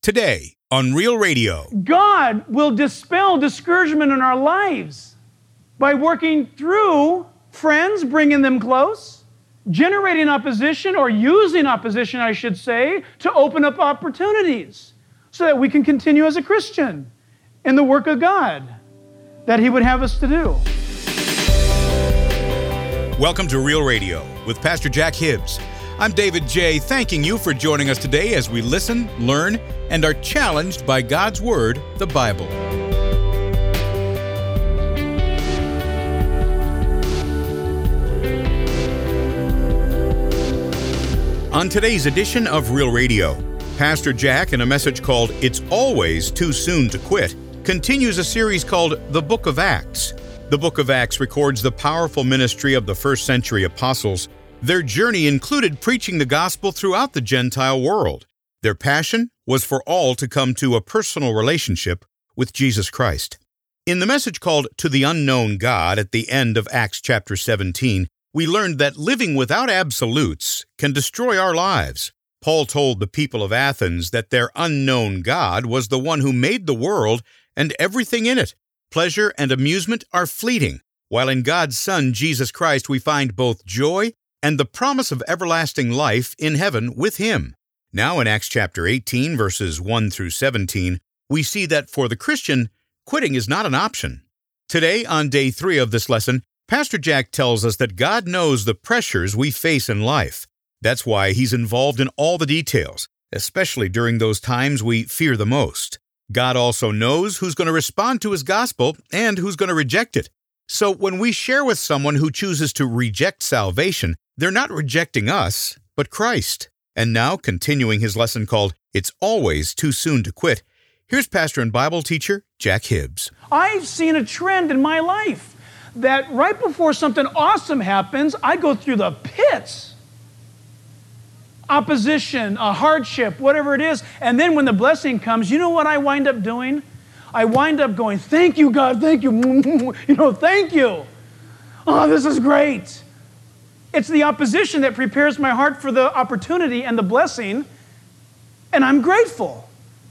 today on Real Radio. God will dispel discouragement in our lives by working through friends, bringing them close, generating opposition, or using opposition, I should say, to open up opportunities so that we can continue as a Christian in the work of God that He would have us to do. Welcome to Real Radio with Pastor Jack Hibbs. I'm David J., thanking you for joining us today as we listen, learn, and are challenged by God's Word, the Bible. On today's edition of Real Radio, Pastor Jack, in a message called It's Always Too Soon to Quit, continues a series called The Book of Acts. The Book of Acts records the powerful ministry of the first century apostles. Their journey included preaching the gospel throughout the Gentile world. Their passion was for all to come to a personal relationship with Jesus Christ. In the message called To the Unknown God at the end of Acts chapter 17, we learned that living without absolutes can destroy our lives. Paul told the people of Athens that their unknown God was the one who made the world and everything in it. Pleasure and amusement are fleeting, while in God's Son, Jesus Christ, we find both joy and the promise of everlasting life in heaven with Him. Now in Acts chapter 18, verses 1 through 17, we see that for the Christian, quitting is not an option. Today, on day 3 of this lesson, Pastor Jack tells us that God knows the pressures we face in life. That's why He's involved in all the details, especially during those times we fear the most. God also knows who's going to respond to His gospel and who's going to reject it. So when we share with someone who chooses to reject salvation, they're not rejecting us, but Christ. And now, continuing his lesson called It's Always Too Soon to Quit, here's pastor and Bible teacher Jack Hibbs. I've seen a trend in my life that right before something awesome happens, I go through the pits. Opposition, a hardship, whatever it is. And then when the blessing comes, you know what I wind up doing? I wind up going, thank you, God, thank you. Thank you. Oh, this is great. It's the opposition that prepares my heart for the opportunity and the blessing, and I'm grateful.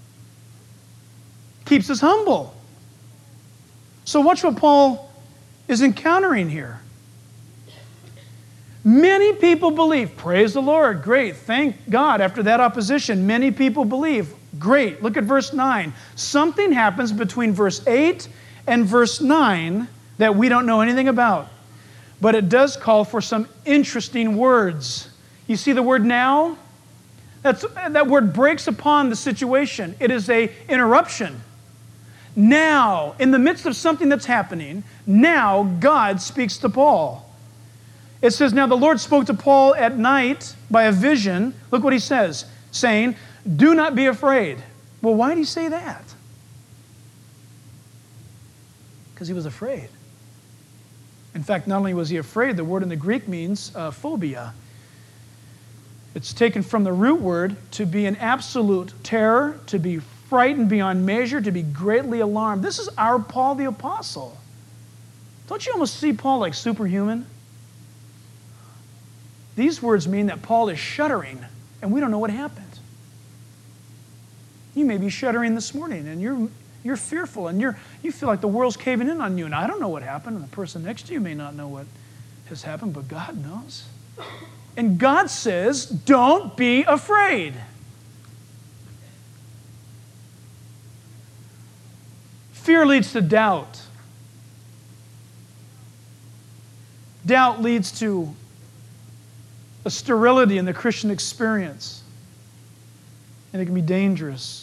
Keeps us humble. So watch what Paul is encountering here. Many people believe. Praise the Lord. Great. Thank God. After that opposition, many people believe. Great. Look at verse 9. Something happens between verse 8 and verse 9 that we don't know anything about. But it does call for some interesting words. You see the word now? That word breaks upon the situation. It is an interruption. Now, in the midst of something that's happening, now God speaks to Paul. It says, now the Lord spoke to Paul at night by a vision. Look what he says, saying, do not be afraid. Well, why did he say that? Because he was afraid. In fact, not only was he afraid, the word in the Greek means phobia. It's taken from the root word to be an absolute terror, to be frightened beyond measure, to be greatly alarmed. This is our Paul the Apostle. Don't you almost see Paul like superhuman? These words mean that Paul is shuddering, and we don't know what happened. You may be shuddering this morning, and you're fearful, and you feel like the world's caving in on you, and I don't know what happened, and the person next to you may not know what has happened, but God knows. And God says, don't be afraid. Fear leads to doubt. Doubt leads to a sterility in the Christian experience, and it can be dangerous.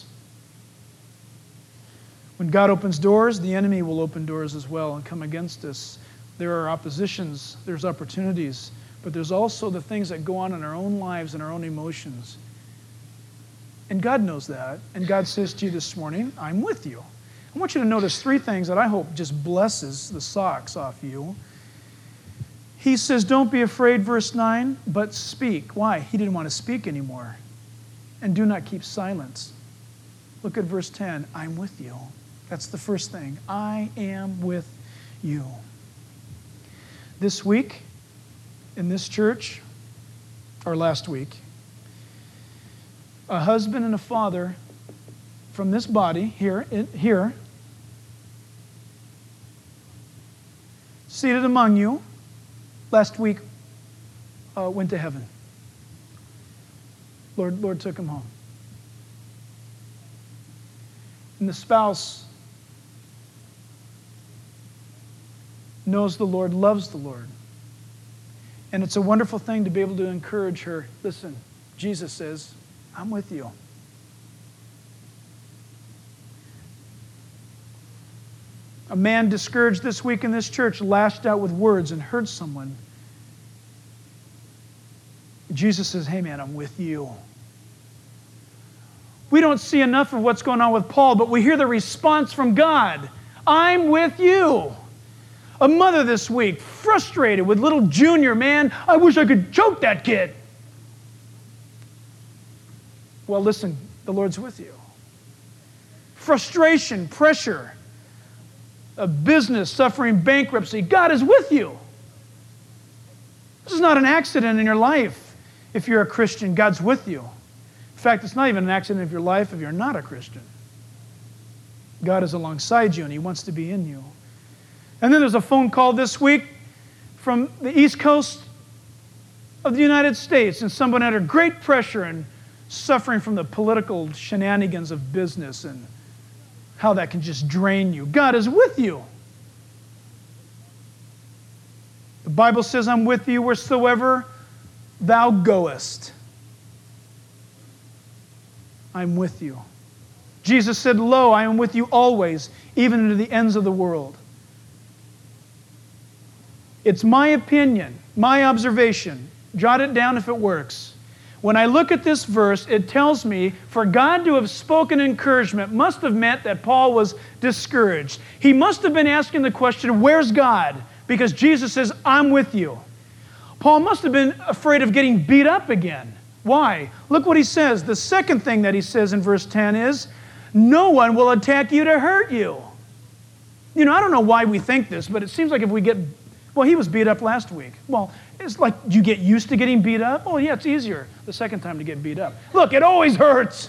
When God opens doors, the enemy will open doors as well and come against us. There are oppositions, there's opportunities, but there's also the things that go on in our own lives and our own emotions. And God knows that, and God says to you this morning, I'm with you. I want you to notice 3 things that I hope just blesses the socks off you. He says, don't be afraid, verse 9, but speak. Why? He didn't want to speak anymore. And do not keep silence. Look at verse 10, I'm with you. That's the first thing. I am with you. This week, in this church, or last week, a husband and a father from this body here, seated among you, last week went to heaven. Lord took him home. And the spouse knows the Lord, loves the Lord. And it's a wonderful thing to be able to encourage her. Listen, Jesus says, I'm with you. A man discouraged this week in this church lashed out with words and hurt someone. Jesus says, hey man, I'm with you. We don't see enough of what's going on with Paul, but we hear the response from God. I'm with you. A mother this week, frustrated with little Junior, man, I wish I could choke that kid. Well, listen, the Lord's with you. Frustration, pressure, a business suffering bankruptcy, God is with you. This is not an accident in your life. If you're a Christian, God's with you. In fact, it's not even an accident of your life if you're not a Christian. God is alongside you and He wants to be in you. And then there's a phone call this week from the East Coast of the United States, and someone under great pressure and suffering from the political shenanigans of business and how that can just drain you. God is with you. The Bible says, I'm with you wheresoever thou goest. I'm with you. Jesus said, lo, I am with you always, even unto the ends of the world. It's my opinion, my observation. Jot it down if it works. When I look at this verse, it tells me for God to have spoken encouragement must have meant that Paul was discouraged. He must have been asking the question, where's God? Because Jesus says, I'm with you. Paul must have been afraid of getting beat up again. Why? Look what he says. The second thing that he says in verse 10 is, no one will attack you to hurt you. You know, I don't know why we think this, but it seems like if we get... Well, he was beat up last week. Well, it's like you get used to getting beat up. Oh, yeah, it's easier the second time to get beat up. Look, it always hurts.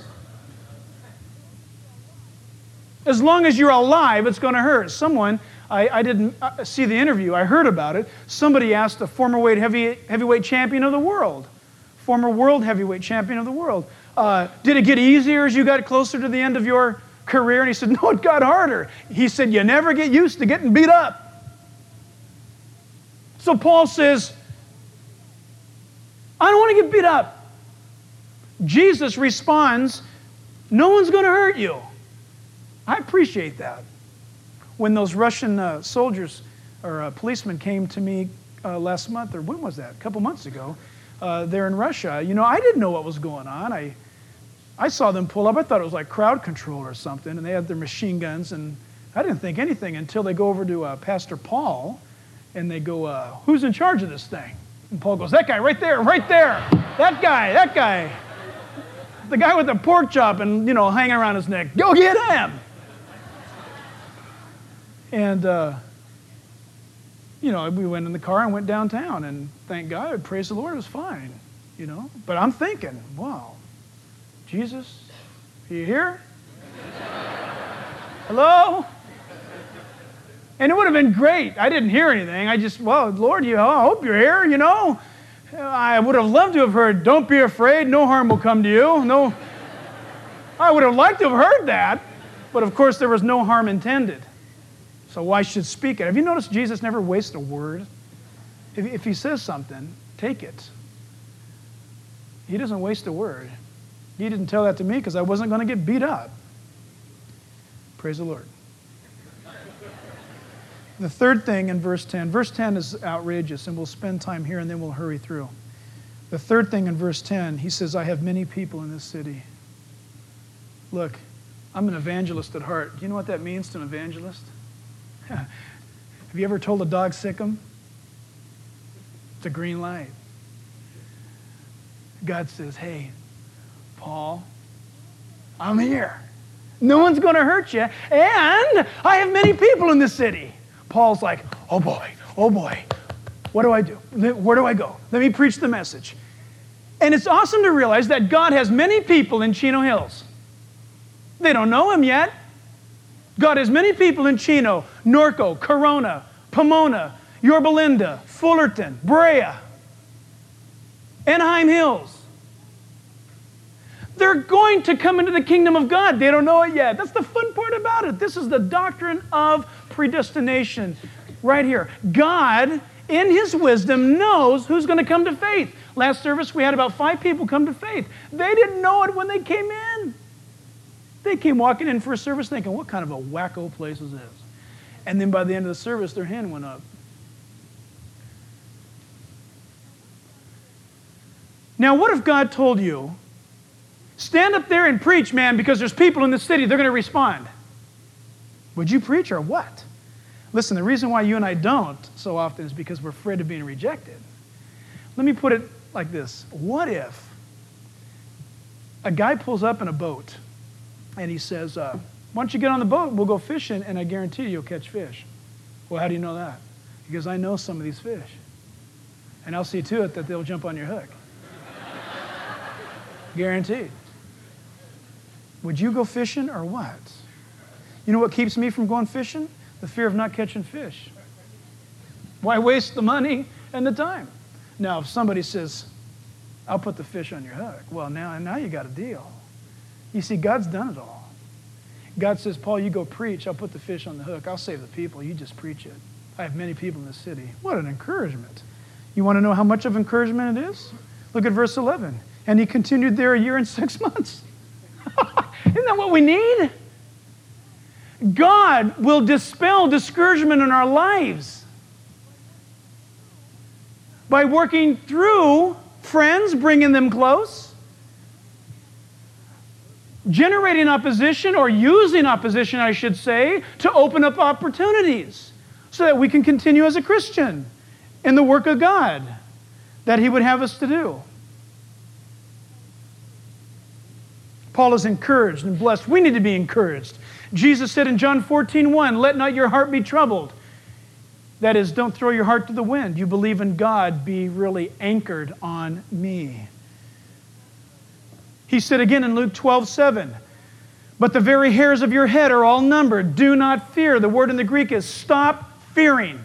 As long as you're alive, it's going to hurt. Someone, I didn't see the interview, I heard about it. Somebody asked a former heavyweight champion of the world, former world heavyweight champion of the world, did it get easier as you got closer to the end of your career? And he said, no, it got harder. He said, you never get used to getting beat up. So Paul says, I don't want to get beat up. Jesus responds, no one's going to hurt you. I appreciate that. When those Russian soldiers or policemen came to me last month, or when was that? A couple months ago, there in Russia, you know, I didn't know what was going on. I saw them pull up. I thought it was like crowd control or something, and they had their machine guns, and I didn't think anything until they go over to Pastor Paul, and they go, who's in charge of this thing? And Paul goes, that guy right there, that guy. The guy with the pork chop and, you know, hanging around his neck. Go get him! And, you know, we went in the car and went downtown, and thank God, praise the Lord, it was fine, you know. But I'm thinking, wow, Jesus, are you here? Hello? And it would have been great. I didn't hear anything. I just, well, Lord, I hope you're here, you know. I would have loved to have heard, don't be afraid, no harm will come to you. No, I would have liked to have heard that. But of course, there was no harm intended. So why should speak it? Have you noticed Jesus never wastes a word? If he says something, take it. He doesn't waste a word. He didn't tell that to me because I wasn't going to get beat up. Praise the Lord. The third thing in verse 10 is outrageous, and we'll spend time here and then we'll hurry through. The third thing in verse 10, he says, I have many people in this city. Look, I'm an evangelist at heart. Do you know what that means to an evangelist? Have you ever told a dog sick 'em? It's a green light. God says, hey, Paul, I'm here. No one's going to hurt you, and I have many people in this city. Paul's like, oh boy, what do I do? Where do I go? Let me preach the message. And it's awesome to realize that God has many people in Chino Hills. They don't know him yet. God has many people in Chino, Norco, Corona, Pomona, Yorba Linda, Fullerton, Brea, Anaheim Hills. They're going to come into the kingdom of God. They don't know it yet. That's the fun part about it. This is the doctrine of predestination right here. God, in his wisdom, knows who's going to come to faith. Last service, we had about 5 people come to faith. They didn't know it when they came in. They came walking in for a service thinking, what kind of a wacko place is this? And then by the end of the service, their hand went up. Now, what if God told you, stand up there and preach, man, because there's people in the city, they're going to respond. Would you preach or what? Listen, the reason why you and I don't so often is because we're afraid of being rejected. Let me put it like this. What if a guy pulls up in a boat and he says, why don't you get on the boat, we'll go fishing, and I guarantee you'll catch fish. Well, how do you know that? Because I know some of these fish. And I'll see to it that they'll jump on your hook. Guaranteed. Would you go fishing or what? You know what keeps me from going fishing? The fear of not catching fish. Why waste the money and the time? Now, if somebody says, I'll put the fish on your hook, well, now you got a deal. You see, God's done it all. God says, Paul, you go preach. I'll put the fish on the hook. I'll save the people. You just preach it. I have many people in the city. What an encouragement. You want to know how much of encouragement it is? Look at verse 11. And he continued there 1 year and 6 months. Isn't that what we need? God will dispel discouragement in our lives by working through friends, bringing them close, generating opposition, or using opposition, I should say, to open up opportunities so that we can continue as a Christian in the work of God that he would have us to do. Paul is encouraged and blessed. We need to be encouraged. Jesus said in John 14:1, let not your heart be troubled. That is, don't throw your heart to the wind. You believe in God, be really anchored on me. He said again in Luke 12:7, but the very hairs of your head are all numbered. Do not fear. The word in the Greek is stop fearing.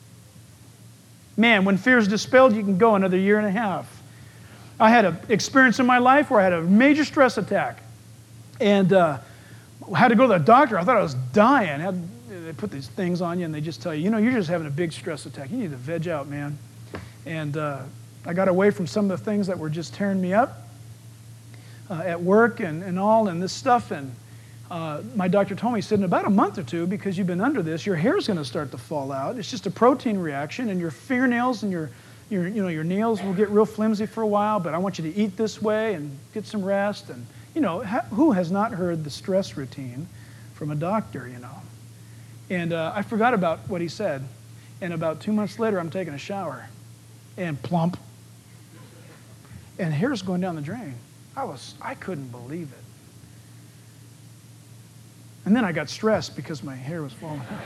Man, when fear is dispelled, you can go another 1.5 years. I had an experience in my life where I had a major stress attack and had to go to the doctor. I thought I was dying. They put these things on you and they just tell you, you're just having a big stress attack. You need to veg out, man. And I got away from some of the things that were just tearing me up at work and all and this stuff. And my doctor told me, he said, in about a month or 2, because you've been under this, your hair's going to start to fall out. It's just a protein reaction, and your fingernails and your nails will get real flimsy for a while, but I want you to eat this way and get some rest. And, who has not heard the stress routine from a doctor, And I forgot about what he said. And about 2 months later, I'm taking a shower. And plump. And hair's going down the drain. I couldn't believe it. And then I got stressed because my hair was falling out.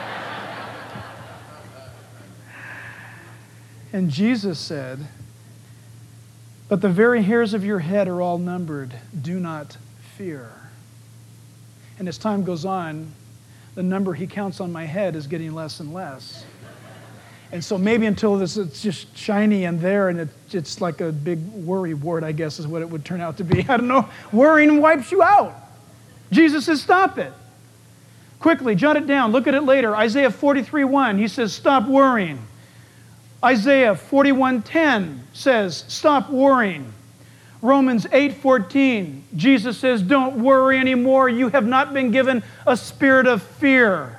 And Jesus said, but the very hairs of your head are all numbered. Do not fear. And as time goes on, the number he counts on my head is getting less and less. And so maybe until it's just shiny and there, and it's like a big worry wart, I guess, is what it would turn out to be. I don't know. Worrying wipes you out. Jesus says, stop it. Quickly, jot it down. Look at it later. Isaiah 43:1, he says, stop worrying. Isaiah 41:10 says, stop worrying. Romans 8:14, Jesus says, don't worry anymore. You have not been given a spirit of fear,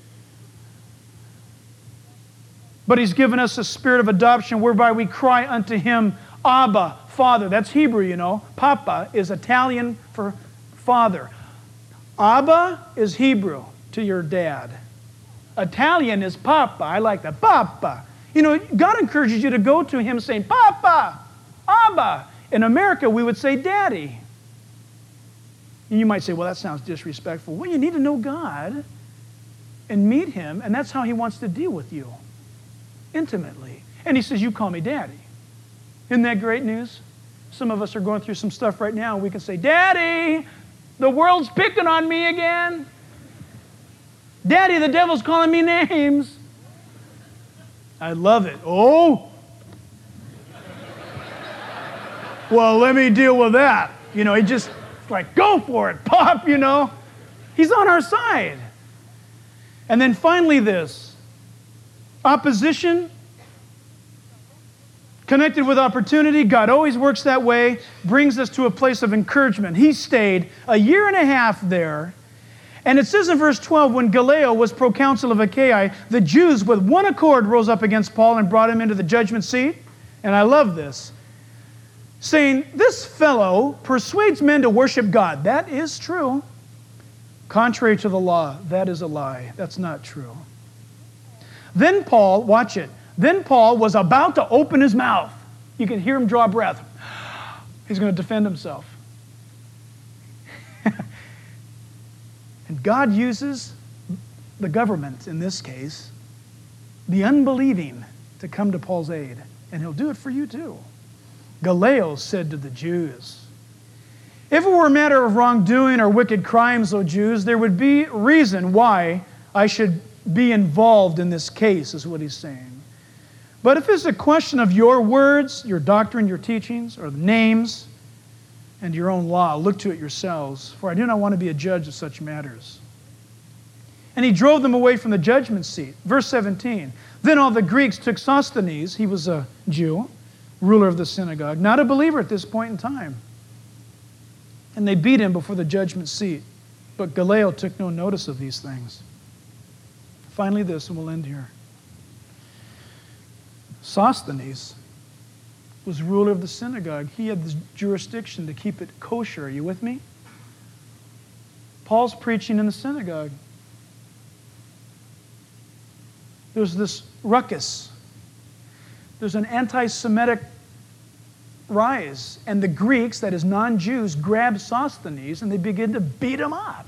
but he's given us a spirit of adoption whereby we cry unto him, Abba, Father. That's Hebrew, Papa is Italian for father. Abba is Hebrew to your dad. Italian is Papa. I like that. Papa. God encourages you to go to him saying, Papa, Abba. In America, we would say Daddy. And you might say, well, that sounds disrespectful. Well, you need to know God and meet him, and that's how he wants to deal with you, intimately. And he says, you call me Daddy. Isn't that great news? Some of us are going through some stuff right now, and we can say, Daddy. The world's picking on me again. Daddy, the devil's calling me names. I love it. Oh. Well, let me deal with that. You know, he just like, go for it, Pop, you know. He's on our side. And then finally this. Opposition connected with opportunity. God always works that way, brings us to a place of encouragement. He stayed a year and a half there. And it says in verse 12, when Gallio was proconsul of Achaia, the Jews with one accord rose up against Paul and brought him into the judgment seat. And I love this. Saying, this fellow persuades men to worship God. That is true. Contrary to the law, that is a lie. That's not true. Then Paul, watch it. Then Paul was about to open his mouth. You can hear him draw breath. He's going to defend himself. And God uses the government, in this case, the unbelieving, to come to Paul's aid. And he'll do it for you too. Gallio said to the Jews, if it were a matter of wrongdoing or wicked crimes, O Jews, there would be reason why I should be involved in this case, is what he's saying. But if it's a question of your words, your doctrine, your teachings, or the names, and your own law, look to it yourselves, for I do not want to be a judge of such matters. And he drove them away from the judgment seat. Verse 17, then all the Greeks took Sosthenes, he was a Jew, ruler of the synagogue, not a believer at this point in time. And they beat him before the judgment seat. But Gallio took no notice of these things. Finally this, and we'll end here. Sosthenes was ruler of the synagogue. He had the jurisdiction to keep it kosher. Are you with me? Paul's preaching in the synagogue. There's this ruckus. There's an anti-Semitic rise. And the Greeks, that is non-Jews, grab Sosthenes and they begin to beat him up.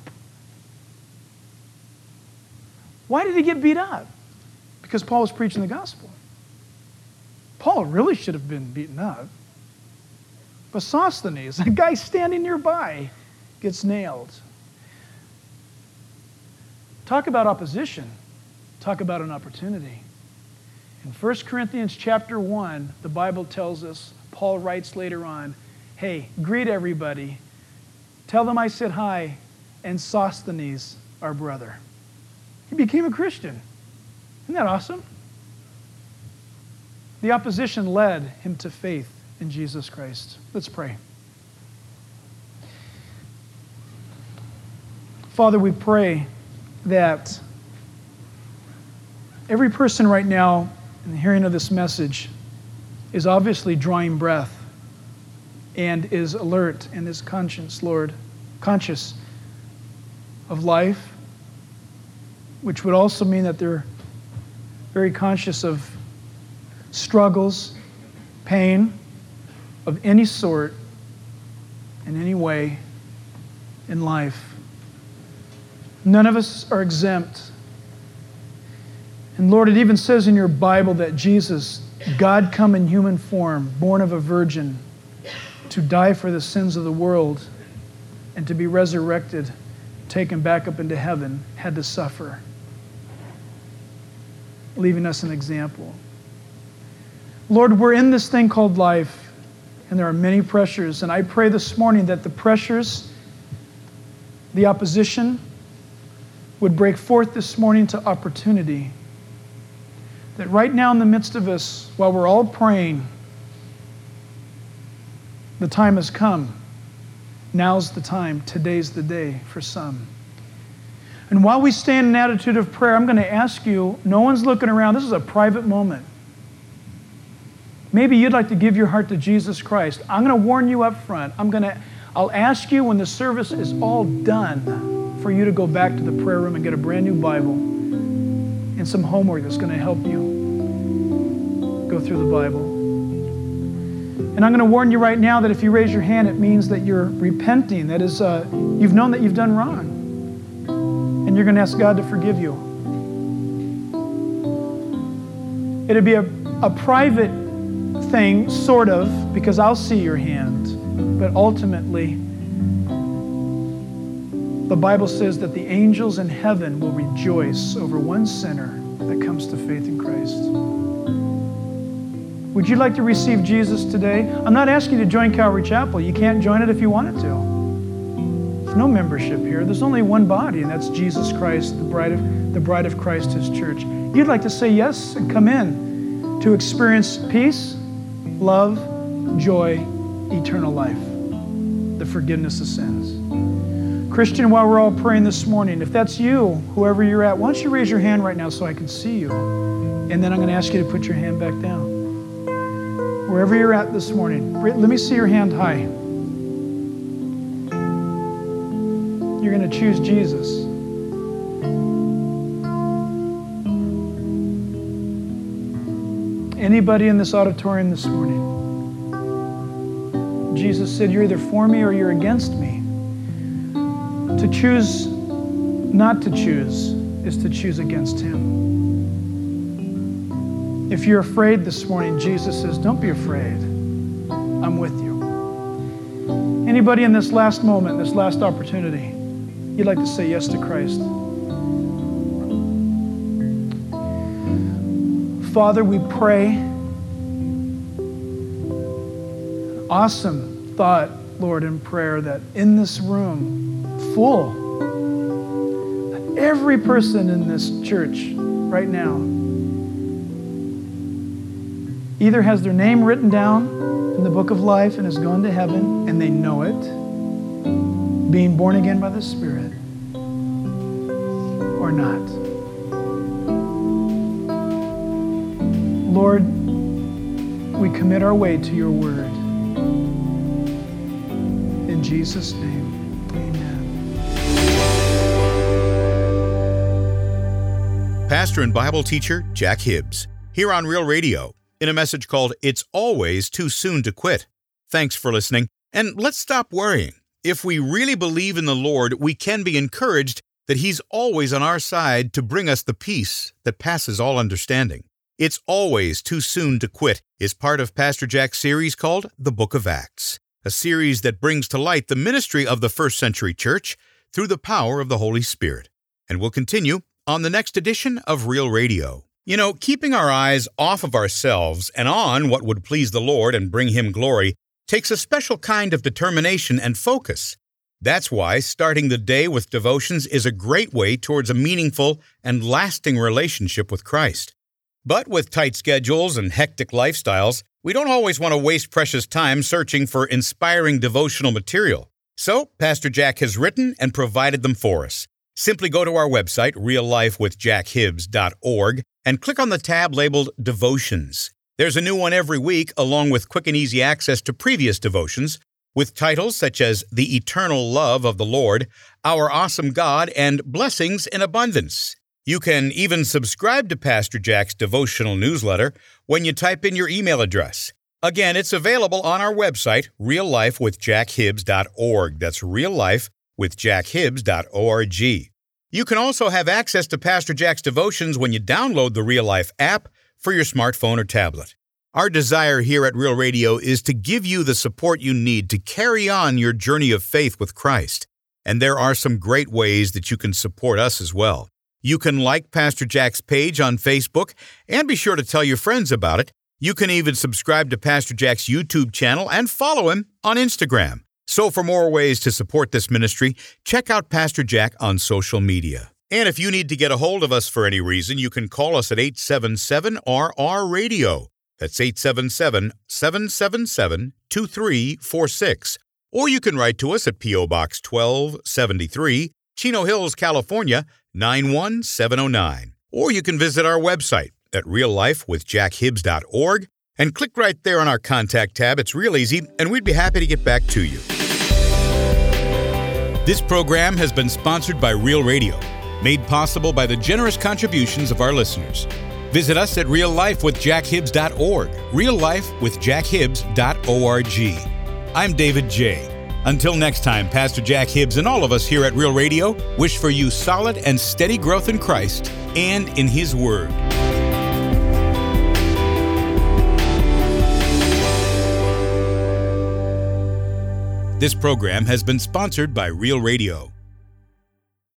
Why did he get beat up? Because Paul was preaching the gospel. Paul really should have been beaten up. But Sosthenes, a guy standing nearby, gets nailed. Talk about opposition. Talk about an opportunity. In 1 Corinthians chapter 1, the Bible tells us, Paul writes later on, hey, greet everybody. Tell them I said hi, and Sosthenes, our brother. He became a Christian. Isn't that awesome? The opposition led him to faith in Jesus Christ. Let's pray. Father, we pray that every person right now in the hearing of this message is obviously drawing breath and is alert and is conscious of life, which would also mean that they're very conscious of struggles, pain of any sort, in any way in life. None of us are exempt. And Lord, it even says in your Bible that Jesus, God come in human form, born of a virgin, to die for the sins of the world and to be resurrected, taken back up into heaven, had to suffer, leaving us an example. Lord, we're in this thing called life, and there are many pressures, and I pray this morning that the pressures, the opposition, would break forth this morning to opportunity. That right now in the midst of us, while we're all praying, the time has come. Now's the time. Today's the day for some. And while we stay in an attitude of prayer, I'm going to ask you, no one's looking around. This is a private moment. Maybe you'd like to give your heart to Jesus Christ. I'm going to warn you up front. I'll ask you when the service is all done for you to go back to the prayer room and get a brand new Bible and some homework that's going to help you go through the Bible. And I'm going to warn you right now that if you raise your hand, it means that you're repenting. That is, you've known that you've done wrong. And you're going to ask God to forgive you. It'll be a private thing, sort of, because I'll see your hand. But ultimately, The Bible says that the angels in heaven will rejoice over one sinner that comes to faith in Christ. Would you like to receive Jesus today? I'm not asking you to join Calvary Chapel. You can't join it if you wanted to. There's no membership here. There's only one body, and that's Jesus Christ, the bride of Christ, His church. You'd like to say yes and come in to experience peace, love, joy, eternal life, the forgiveness of sins. Christian, while we're all praying this morning, if that's you, whoever you're at, why don't you raise your hand right now so I can see you? And then I'm going to ask you to put your hand back down. Wherever you're at this morning, let me see your hand high. You're going to choose Jesus. Anybody in this auditorium this morning? Jesus said, you're either for me or you're against me. To choose not to choose is to choose against Him. If you're afraid this morning, Jesus says, don't be afraid. I'm with you. Anybody in this last moment, this last opportunity, you'd like to say yes to Christ? Father, we pray. Awesome thought, Lord, in prayer that in this room, full, every person in this church right now either has their name written down in the book of life and has gone to heaven and they know it, being born again by the Spirit, or not. Lord, we commit our way to your word. In Jesus' name, amen. Pastor and Bible teacher Jack Hibbs, here on Real Radio, in a message called It's Always Too Soon to Quit. Thanks for listening, and let's stop worrying. If we really believe in the Lord, we can be encouraged that He's always on our side to bring us the peace that passes all understanding. It's Always Too Soon to Quit is part of Pastor Jack's series called The Book of Acts, a series that brings to light the ministry of the first century church through the power of the Holy Spirit. And we'll continue on the next edition of Real Radio. You know, keeping our eyes off of ourselves and on what would please the Lord and bring Him glory takes a special kind of determination and focus. That's why starting the day with devotions is a great way towards a meaningful and lasting relationship with Christ. But with tight schedules and hectic lifestyles, we don't always want to waste precious time searching for inspiring devotional material. So, Pastor Jack has written and provided them for us. Simply go to our website, reallifewithjackhibbs.org, and click on the tab labeled Devotions. There's a new one every week, along with quick and easy access to previous devotions, with titles such as The Eternal Love of the Lord, Our Awesome God, and Blessings in Abundance. You can even subscribe to Pastor Jack's devotional newsletter when you type in your email address. Again, it's available on our website, reallifewithjackhibbs.org. That's reallifewithjackhibbs.org. You can also have access to Pastor Jack's devotions when you download the Real Life app for your smartphone or tablet. Our desire here at Real Radio is to give you the support you need to carry on your journey of faith with Christ. And there are some great ways that you can support us as well. You can like Pastor Jack's page on Facebook and be sure to tell your friends about it. You can even subscribe to Pastor Jack's YouTube channel and follow him on Instagram. So for more ways to support this ministry, check out Pastor Jack on social media. And if you need to get a hold of us for any reason, you can call us at 877-RR-RADIO. That's 877-777-2346. Or you can write to us at P.O. Box 1273, Chino Hills, California, 91709. Or you can visit our website at reallifewithjackhibbs.org and click right there on our contact tab. It's real easy, and we'd be happy to get back to you. This program has been sponsored by Real Radio, made possible by the generous contributions of our listeners. Visit us at reallifewithjackhibbs.org, reallifewithjackhibbs.org. I'm David J. Until next time, Pastor Jack Hibbs and all of us here at Real Radio wish for you solid and steady growth in Christ and in His Word. This program has been sponsored by Real Radio.